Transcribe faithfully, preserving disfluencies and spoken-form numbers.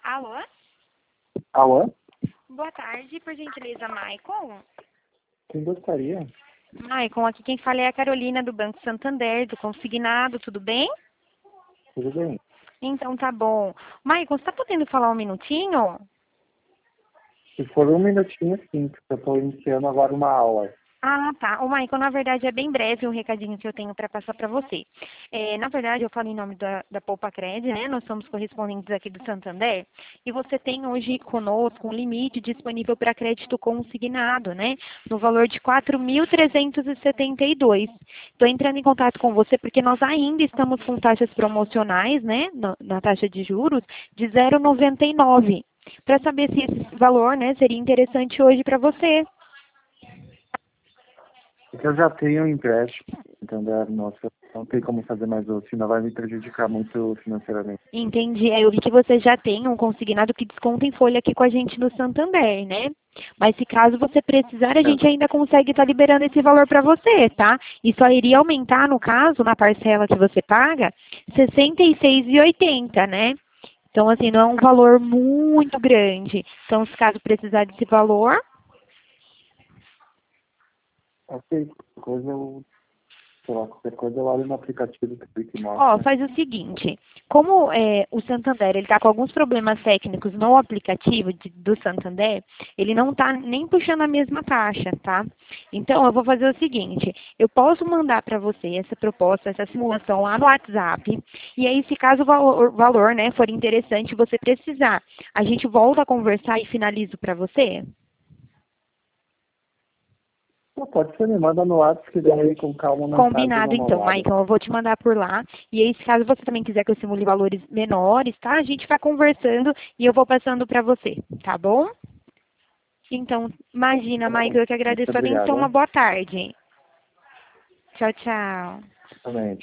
Alô? Alô? Boa tarde, por gentileza, Maicon. Quem gostaria? Maicon, aqui quem fala é a Carolina do Banco Santander, do Consignado, tudo bem? Tudo bem? Então tá bom. Maicon, você tá podendo falar um minutinho? Se for um minutinho, sim, porque eu estou iniciando agora uma aula. Ah, tá. O Maicon, na verdade, é bem breve um recadinho que eu tenho para passar para você. É, na verdade, eu falo em nome da, da Poupa Cred, né? Nós somos correspondentes aqui do Santander. E você tem hoje conosco um limite disponível para crédito consignado, né? No valor de quatro mil trezentos e setenta e dois. Estou entrando em contato com você porque nós ainda estamos com taxas promocionais, né? Na, na taxa de juros de zero vírgula noventa e nove. Para saber se esse valor, né, seria interessante hoje para você. Porque eu já tenho um empréstimo, entendeu? Nossa, não tem como fazer mais outro, senão vai me prejudicar muito financeiramente. Entendi. É, eu vi que você já tem um consignado que desconta em folha aqui com a gente no Santander, né? Mas se caso você precisar, a É, gente ainda consegue estar liberando esse valor para você, tá? E só iria aumentar, no caso, na parcela que você paga, sessenta e seis reais e oitenta centavos, né? Então, assim, não é um valor muito grande. Então, se caso precisar desse valor, ok, qualquer coisa eu, sei lá, qualquer coisa eu olho no aplicativo que ó, mostra. faz o seguinte, como é, o Santander ele está com alguns problemas técnicos no aplicativo de- do Santander, ele não está nem puxando a mesma taxa, tá? Então, eu vou fazer o seguinte, eu posso mandar para você essa proposta, essa simulação lá no WhatsApp, e aí, se caso o valor, valor, né, for interessante e você precisar, a gente volta a conversar e finalizo para você? Não, pode ser, me manda no WhatsApp, que daí com calma na tarde eu dou Combinado, uma então, olhada. Maicon. Eu vou te mandar por lá. E aí, se caso você também quiser que eu simule valores menores, tá? A gente vai conversando e eu vou passando para você, tá bom? Então, imagina, Tá bom. Maicon, eu que Muito agradeço a atenção. obrigado, Uma hein? boa tarde. Tchau, tchau. Também.